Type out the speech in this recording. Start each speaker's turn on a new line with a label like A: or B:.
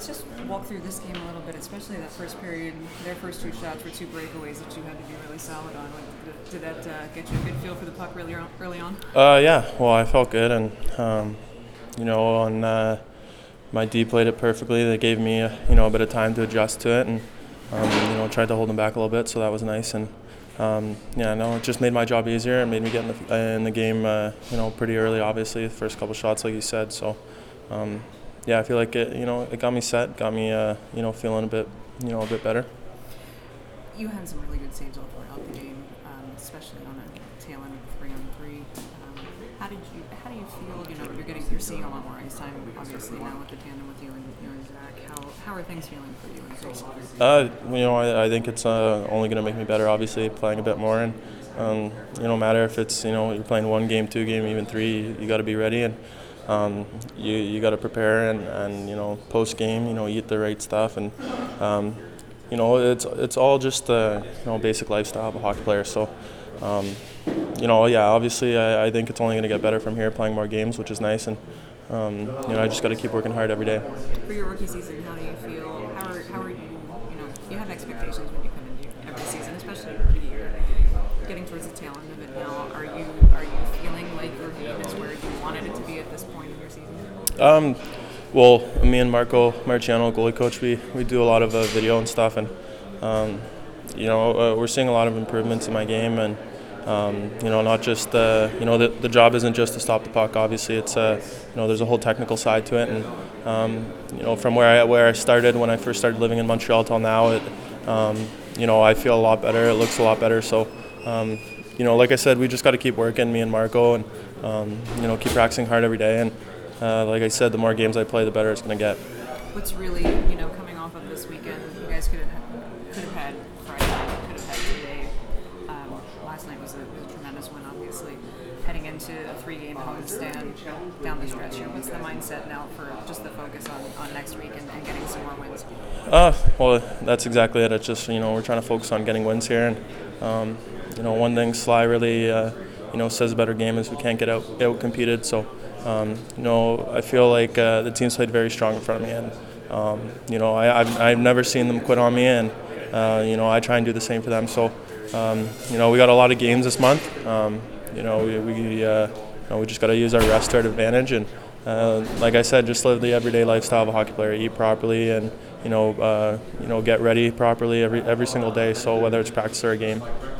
A: Let's just walk through this game a little bit, especially that first period. Their first two shots were two breakaways that you had to be really solid on. Did that get you a good feel for the puck really early on?
B: Yeah. Well, I felt good, and on my D played it perfectly. They gave me a bit of time to adjust to it, and tried to hold them back a little bit, so that was nice. And it just made my job easier. It made me get in the game, pretty early. Obviously, the first couple shots, like you said. So, I feel like it got me set, got me, feeling a bit better.
A: You had some really good saves all throughout the game, especially on a tail end of 3-on-3. How do you feel? You're seeing a lot more ice time, obviously now with the tandem with you and Zach. How are things feeling for you in the preseason?
B: I think it's only going to make me better. Obviously, playing a bit more, and no matter if it's you're playing 1 game, 2 game, even 3, you got to be ready, and you got to prepare and post game, eat the right stuff, and it's all just basic lifestyle of a hockey player. So. Obviously, I think it's only going to get better from here, playing more games, which is nice, and I just got to keep working hard every day.
A: For your rookie season, how do you feel? How are you? You have expectations when you come into every season, especially rookie year. Getting towards the tail end of it now, are you feeling like your game is where you wanted it to be at this point in your season?
B: Well, me and Marco Marciano, goalie coach, we do a lot of video and stuff, and we're seeing a lot of improvements in my game, and not just the job isn't just to stop the puck. Obviously, it's there's a whole technical side to it, and from where I started when I first started living in Montreal till now, I feel a lot better. It looks a lot better. So, like I said, we just got to keep working, me and Marco, and keep practicing hard every day. And like I said, the more games I play, the better it's going to get.
A: What's really coming off of this weekend, you guys could have had Friday night, could have had today. Last night was a tremendous win, obviously. Heading into a 3-game homestand down the stretch here, what's the mindset now for just the focus on next week and getting some more wins?
B: Well, that's exactly it. It's just we're trying to focus on getting wins here, and one thing Sly really says a better game is we can't get out competed. So I feel like the team's played very strong in front of me, and I've never seen them quit on me, and I try and do the same for them. So we got a lot of games this month. We just got to use our rest to our advantage, and like I said, just live the everyday lifestyle of a hockey player. Eat properly, and get ready properly every single day. So whether it's practice or a game.